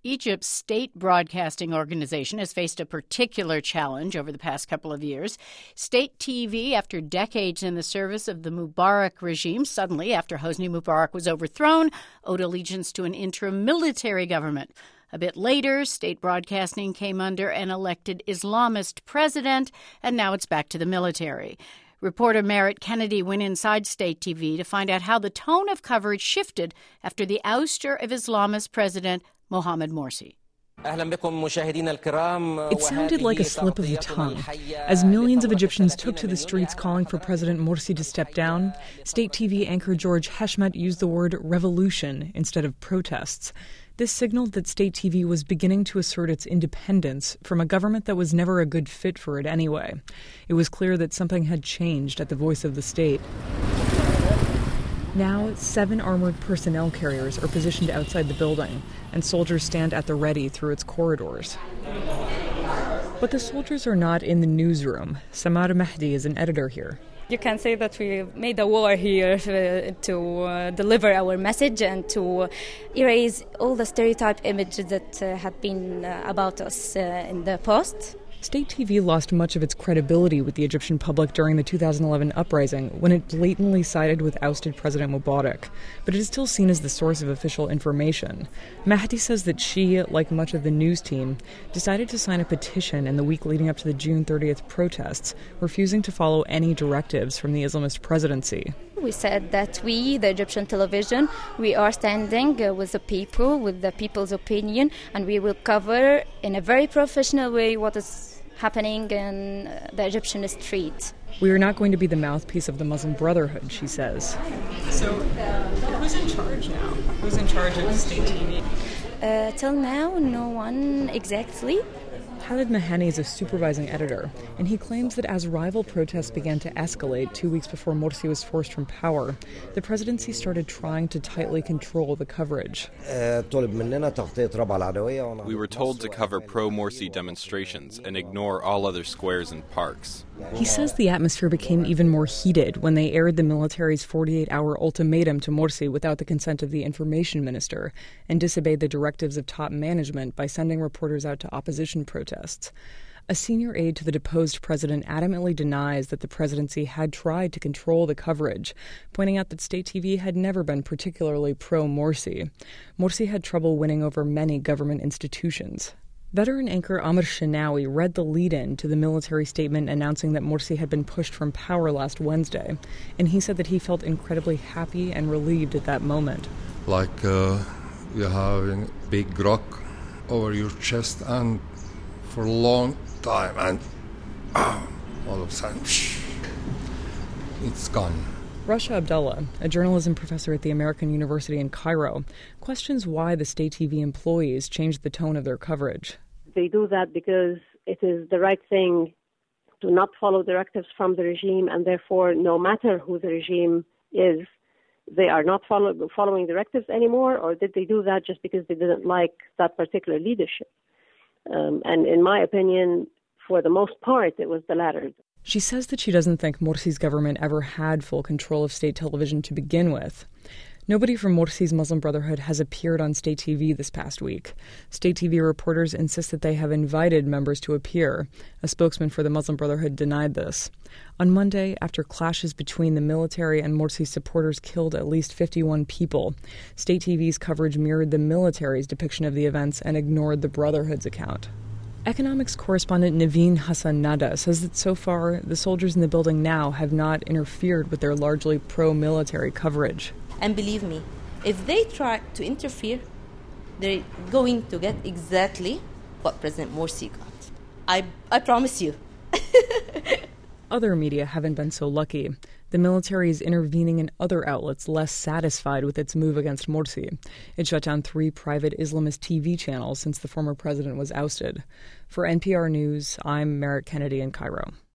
Egypt's state broadcasting organization has faced a particular challenge over the past couple of years. State TV, after decades in the service of the Mubarak regime, suddenly, after Hosni Mubarak was overthrown, owed allegiance to an interim military government. A bit later, state broadcasting came under an elected Islamist president, and now it's back to the military. Reporter Merritt Kennedy went inside State TV to find out how the tone of coverage shifted after the ouster of Islamist President Mohamed Morsi. It sounded like a slip of the tongue. As millions of Egyptians took to the streets calling for President Morsi to step down, State TV anchor George Heshmet used the word revolution instead of protests. This signaled that State TV was beginning to assert its independence from a government that was never a good fit for it anyway. It was clear that something had changed at the voice of the state. Now, 7 armored personnel carriers are positioned outside the building, and soldiers stand at the ready through its corridors. But the soldiers are not in the newsroom. Samar Mahdi is an editor here. You can say that we made a war here to deliver our message and to erase all the stereotype images that had been about us in the past. State TV lost much of its credibility with the Egyptian public during the 2011 uprising when it blatantly sided with ousted President Mubarak, but it is still seen as the source of official information. Mahdi says that she, like much of the news team, decided to sign a petition in the week leading up to the June 30th protests, refusing to follow any directives from the Islamist presidency. We said that we, the Egyptian television, we are standing with the people, with the people's opinion, and we will cover in a very professional way what is happening in the Egyptian street. We are not going to be the mouthpiece of the Muslim Brotherhood, she says. So, who's in charge now? Who's in charge of State TV? Till now, no one exactly. Khalid Mahani is a supervising editor, and he claims that as rival protests began to escalate 2 weeks before Morsi was forced from power, the presidency started trying to tightly control the coverage. We were told to cover pro-Morsi demonstrations and ignore all other squares and parks. He says the atmosphere became even more heated when they aired the military's 48-hour ultimatum to Morsi without the consent of the information minister and disobeyed the directives of top management by sending reporters out to opposition protests. A senior aide to the deposed president adamantly denies that the presidency had tried to control the coverage, pointing out that State TV had never been particularly pro-Morsi. Morsi had trouble winning over many government institutions. Veteran anchor Amr Shenawi read the lead-in to the military statement announcing that Morsi had been pushed from power last Wednesday, and he said that he felt incredibly happy and relieved at that moment. Like you're having a big rock over your chest and for a long time, and all of a sudden, it's gone. Rasha Abdullah, a journalism professor at the American University in Cairo, questions why the State TV employees changed the tone of their coverage. They do that because it is the right thing to not follow directives from the regime, and therefore, no matter who the regime is, they are not following directives anymore, or did they do that just because they didn't like that particular leadership? And in my opinion, for the most part, it was the latter. She says that she doesn't think Morsi's government ever had full control of state television to begin with. Nobody from Morsi's Muslim Brotherhood has appeared on State TV this past week. State TV reporters insist that they have invited members to appear. A spokesman for the Muslim Brotherhood denied this. On Monday, after clashes between the military and Morsi's supporters killed at least 51 people, State TV's coverage mirrored the military's depiction of the events and ignored the Brotherhood's account. Economics correspondent Naveen Hassan Nada says that so far, the soldiers in the building now have not interfered with their largely pro-military coverage. And believe me, if they try to interfere, they're going to get exactly what President Morsi got. I promise you. Other media haven't been so lucky. The military is intervening in other outlets less satisfied with its move against Morsi. It shut down 3 private Islamist TV channels since the former president was ousted. For NPR News, I'm Merritt Kennedy in Cairo.